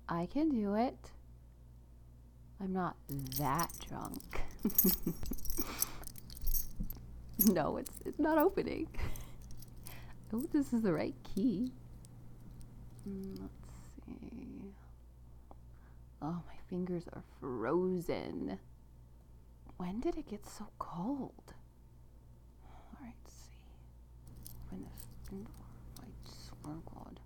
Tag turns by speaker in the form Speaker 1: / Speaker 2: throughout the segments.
Speaker 1: I can do it. I'm not that drunk. No, it's not opening. Oh, this is the right key. Let's see. Oh, my fingers are frozen. When did it get so cold? All right, let's see. Open this door. I swear to God.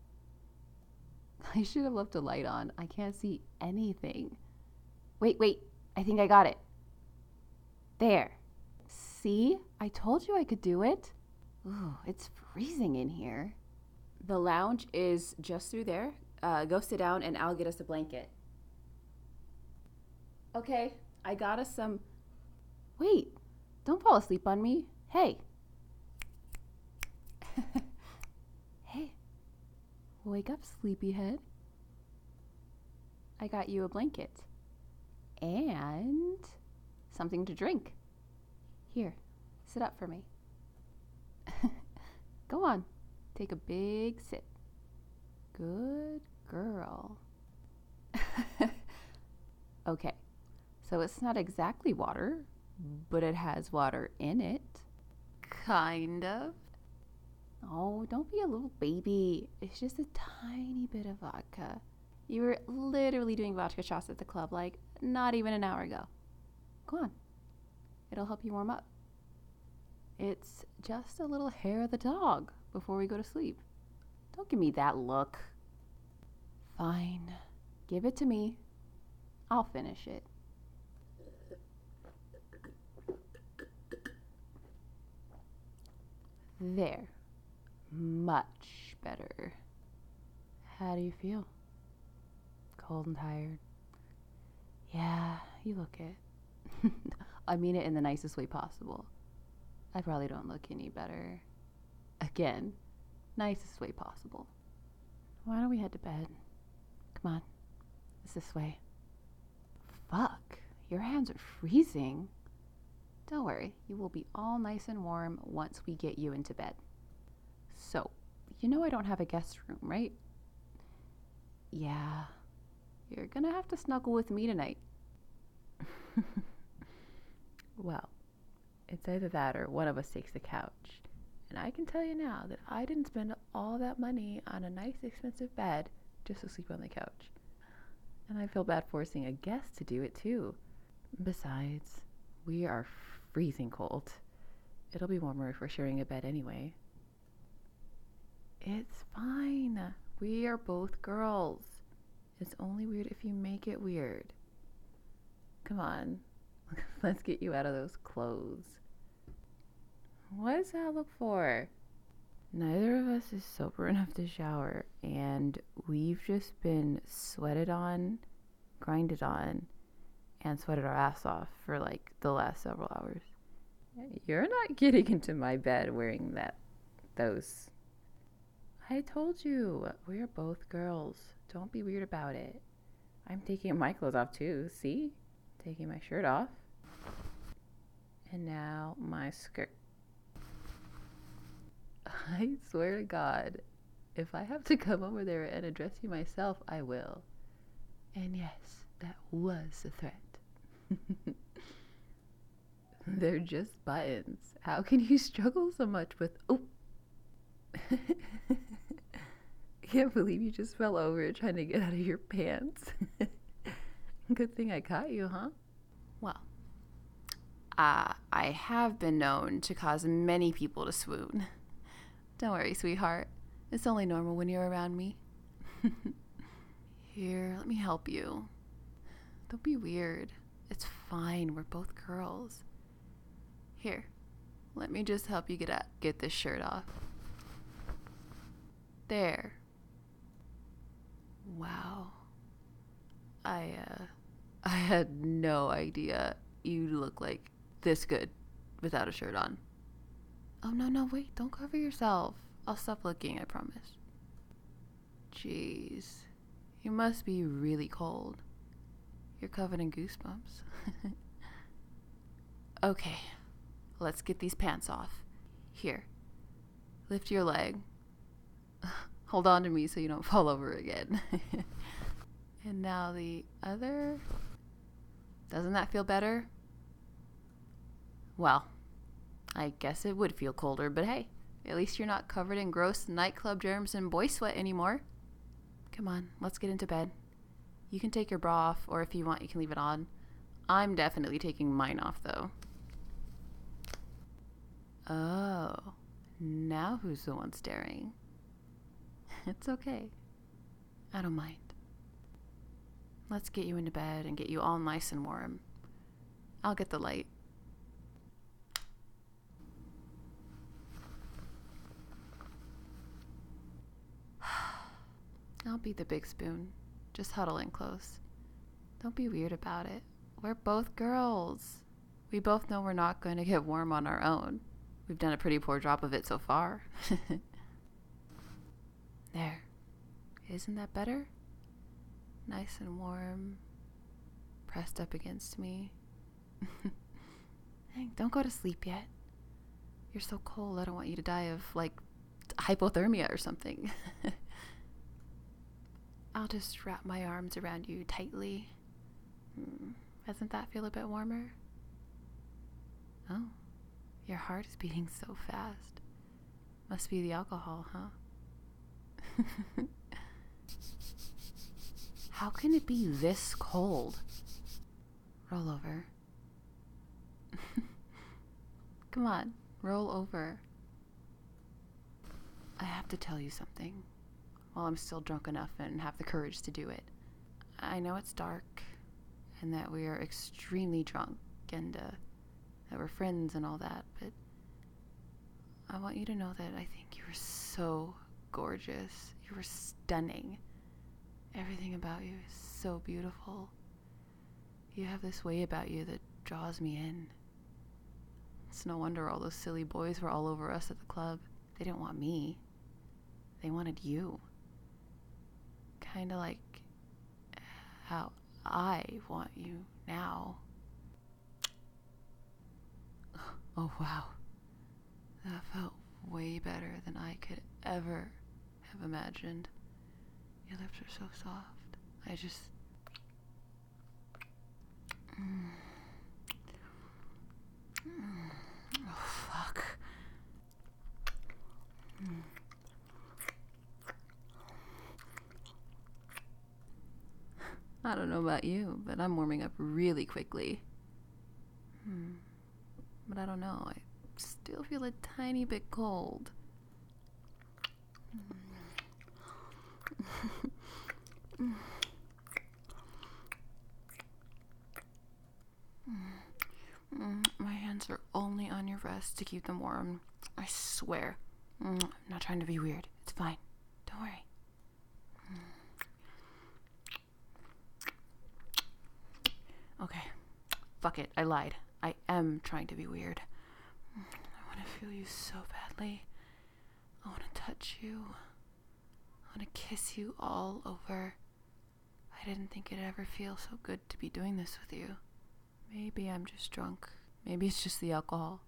Speaker 1: I should have left a light on. I can't see anything. Wait. I think I got it. There. See? I told you I could do it. Ooh, it's freezing in here. The lounge is just through there. Go sit down and I'll get us a blanket. Okay, I got us some... Wait, don't fall asleep on me. Hey. Hey, wake up, sleepyhead. I got you a blanket. And something to drink. Here, sit up for me. Go on, take a big sip. Good girl. Okay, so it's not exactly water, but it has water in it. Kind of. Oh, don't be a little baby. It's just a tiny bit of vodka. You were literally doing vodka shots at the club like not even an hour ago. Go on. It'll help you warm up. It's just a little hair of the dog before we go to sleep. Don't give me that look. Fine. Give it to me. I'll finish it. There. Much better. How do you feel? Cold and tired? Yeah, you look it. I mean it in the nicest way possible. I probably don't look any better. Again, nicest way possible. Why don't we head to bed? Come on. It's this way. Fuck, your hands are freezing. Don't worry, you will be all nice and warm once we get you into bed. So, you know I don't have a guest room, right? Yeah, you're gonna have to snuggle with me tonight. Well, it's either that or one of us takes the couch. And I can tell you now that I didn't spend all that money on a nice expensive bed just to sleep on the couch. And I feel bad forcing a guest to do it too. Besides, we are freezing cold. It'll be warmer if we're sharing a bed anyway. It's fine. We are both girls. It's only weird if you make it weird. Come on. Let's get you out of those clothes. What does that look for? Neither of us is sober enough to shower, and we've just been sweated on, grinded on, and sweated our ass off for like the last several hours. You're not getting into my bed wearing those. I told you, we're both girls. Don't be weird about it. I'm taking my clothes off too, see? Taking my shirt off. And now my skirt. I swear to God, if I have to come over there and address you myself, I will. And yes, that was a threat. They're just buttons. How can you struggle so much with... Oh! Can't believe you just fell over trying to get out of your pants. Good thing I caught you, huh? Well, I have been known to cause many people to swoon. Don't worry, sweetheart. It's only normal when you're around me. Here, let me help you. Don't be weird. It's fine. We're both girls. Here, let me just help you get this shirt off. There. Wow. I had no idea you look like this good without a shirt on. Oh, no, wait, don't cover yourself. I'll stop looking, I promise. Jeez, you must be really cold. You're covered in goosebumps. Okay, let's get these pants off. Here, lift your leg. Hold on to me so you don't fall over again. And now the other. Doesn't that feel better? Well, I guess it would feel colder, but hey, at least you're not covered in gross nightclub germs and boy sweat anymore. Come on, let's get into bed. You can take your bra off, or if you want, you can leave it on. I'm definitely taking mine off, though. Oh, now who's the one staring? It's okay. I don't mind. Let's get you into bed and get you all nice and warm. I'll get the light. I'll be the big spoon. Just huddle in close. Don't be weird about it. We're both girls. We both know we're not going to get warm on our own. We've done a pretty poor job of it so far. There. Isn't that better? Nice and warm. Pressed up against me. Hey, don't go to sleep yet. You're so cold, I don't want you to die of, hypothermia or something. I'll just wrap my arms around you tightly. Doesn't that feel a bit warmer? Oh, your heart is beating so fast. Must be the alcohol, huh? How can it be this cold? Roll over. Come on, roll over. I have to tell you something while I'm still drunk enough and have the courage to do it. I know it's dark and that we are extremely drunk and that we're friends and all that, but I want you to know that I think you were so gorgeous. You were stunning. Everything about you is so beautiful. You have this way about you that draws me in. It's no wonder all those silly boys were all over us at the club. They didn't want me. They wanted you. Kinda like how I want you now. Oh wow. That felt way better than I could ever have imagined. Your lips are so soft. I just... Oh, fuck. I don't know about you, but I'm warming up really quickly. But I don't know. I still feel a tiny bit cold. My hands are only on your breasts to keep them warm. I swear. I'm not trying to be weird. It's fine. Don't worry. Okay. Fuck it. I lied. I am trying to be weird. I want to feel you so badly. I want to touch you. I want to kiss you all over. I didn't think it'd ever feel so good to be doing this with you. Maybe I'm just drunk. Maybe it's just the alcohol.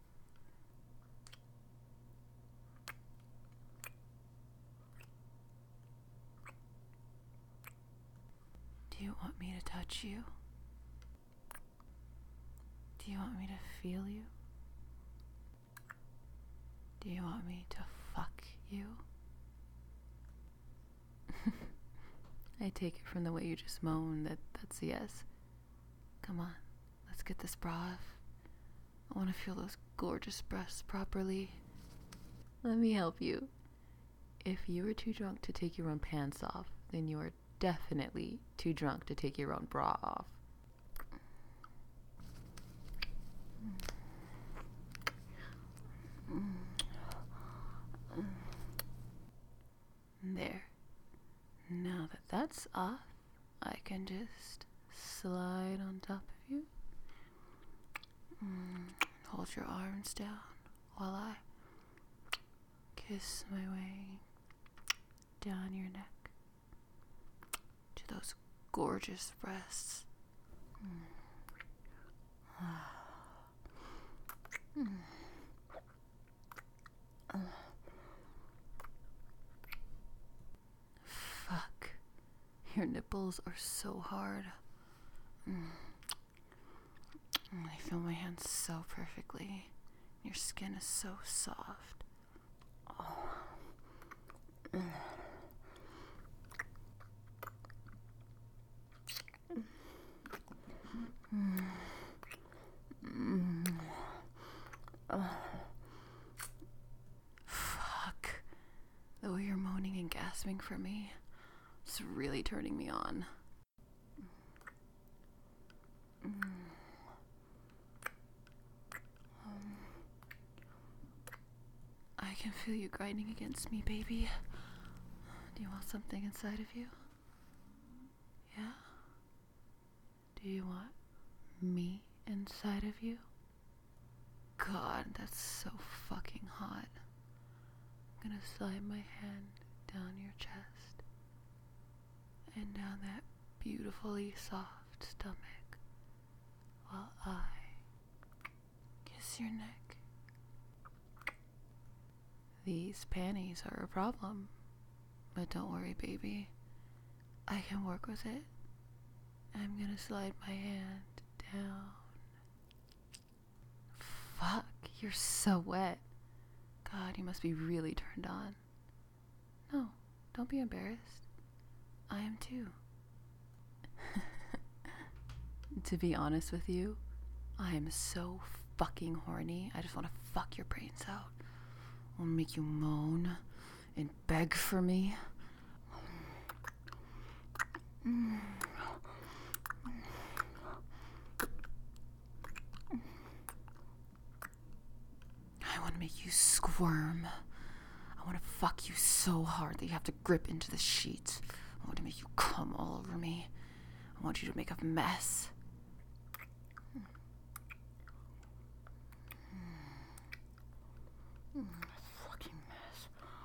Speaker 1: Do you want me to touch you? Do you want me to feel you? Do you want me to fuck you? I take it from the way you just moaned that that's a yes. Come on, let's get this bra off. I want to feel those gorgeous breasts properly. Let me help you. If you were too drunk to take your own pants off, then you are definitely too drunk to take your own bra off. There. Now that that's off, I can just slide on top of you. Hold your arms down while I kiss my way down your neck to those gorgeous breasts. Fuck. Your nipples are so hard. I feel my hands so perfectly. Your skin is so soft. Oh. Fuck. The way you're moaning and gasping for me, it's really turning me on. I can feel you grinding against me, baby. Do you want something inside of you? Yeah? Do you want me inside of you? God, that's so fucking hot. I'm gonna slide my hand down your chest and down that beautifully soft stomach while I kiss your neck. These panties are a problem, but don't worry, baby. I can work with it. I'm gonna slide my hand down. Fuck, you're so wet. God, you must be really turned on. No, don't be embarrassed. I am too. To be honest with you, I am so fucking horny. I just want to fuck your brains out. I want to make you moan and beg for me. I want to make you squirm. I want to fuck you so hard that you have to grip into the sheets. I want to make you come all over me. I want you to make a mess. Fucking mess.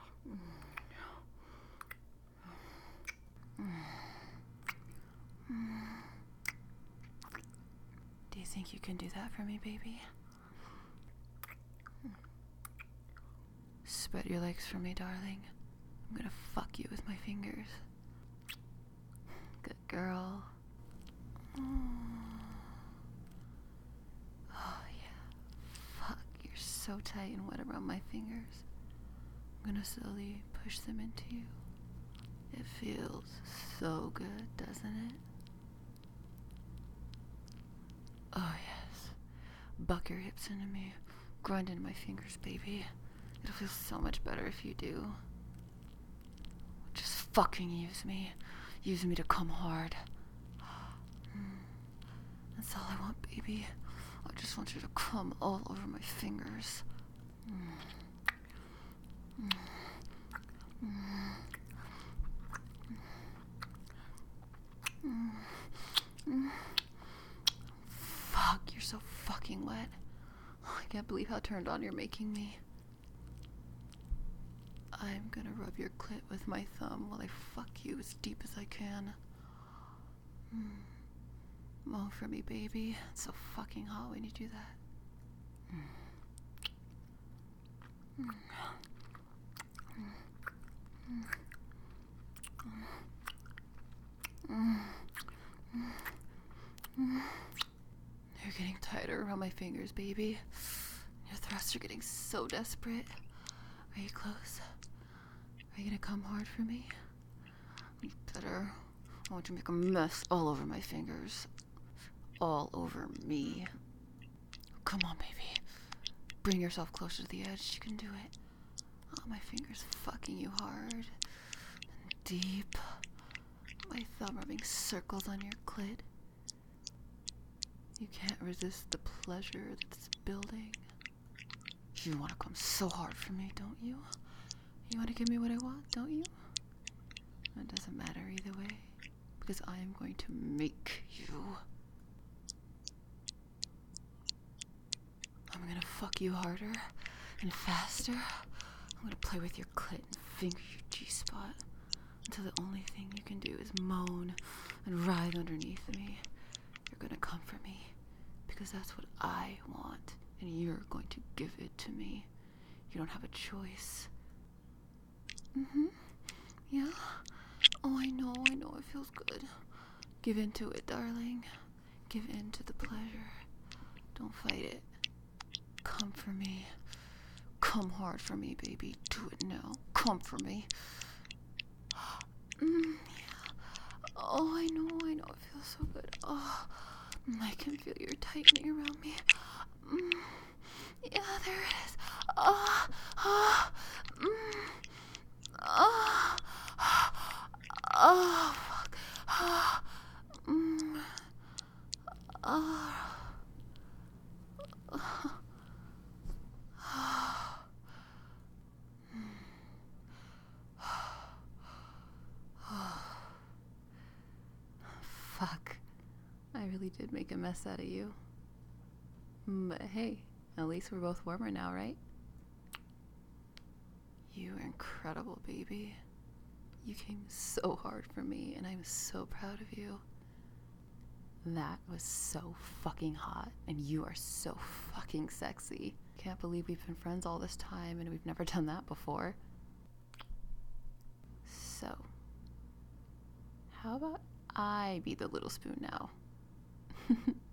Speaker 1: Do you think you can do that for me, baby? Spread your legs for me, darling. I'm gonna fuck you with my fingers. Good girl. Oh yeah. Fuck, you're so tight and wet around my fingers. I'm gonna slowly push them into you. It feels so good, doesn't it? Oh yes. Buck your hips into me. Grind into my fingers, baby. It'll feel so much better if you do. Just fucking use me. Use me to come hard. That's all I want, baby. I just want you to come all over my fingers. Fuck, you're so fucking wet. I can't believe how turned on you're making me. I'm gonna rub your clit with my thumb while I fuck you as deep as I can. Moan for me, baby. It's so fucking hot when you do that. You're getting tighter around my fingers, baby. Your thrusts are getting so desperate. Are you close? Are you gonna come hard for me? You better. I want you to make a mess all over my fingers. All over me. Come on, baby. Bring yourself closer to the edge. You can do it. Oh, my fingers fucking you hard and deep. My thumb rubbing circles on your clit. You can't resist the pleasure that's building. You want to come so hard for me, don't you? You want to give me what I want, don't you? It doesn't matter either way, because I am going to make you. I'm gonna fuck you harder and faster. I'm gonna play with your clit and finger your G-spot until the only thing you can do is moan and writhe underneath me. You're gonna come for me because that's what I want, and you're going to give it to me. You don't have a choice. Yeah. Oh, I know. It feels good. Give in to it, darling. Give in to the pleasure. Don't fight it. Come for me. Come hard for me, baby. Do it now. Come for me. Yeah. Oh, I know. It feels so good. Oh, I can feel your tightening around me. Yeah, there it is. Oh, oh, oh, oh, fuck. Oh, oh. Fuck. I really did make a mess out of you. But hey, at least we're both warmer now, right? You are incredible, baby. You came so hard for me, and I'm so proud of you. That was so fucking hot, and you are so fucking sexy. Can't believe we've been friends all this time, and we've never done that before. So, how about I be the little spoon now?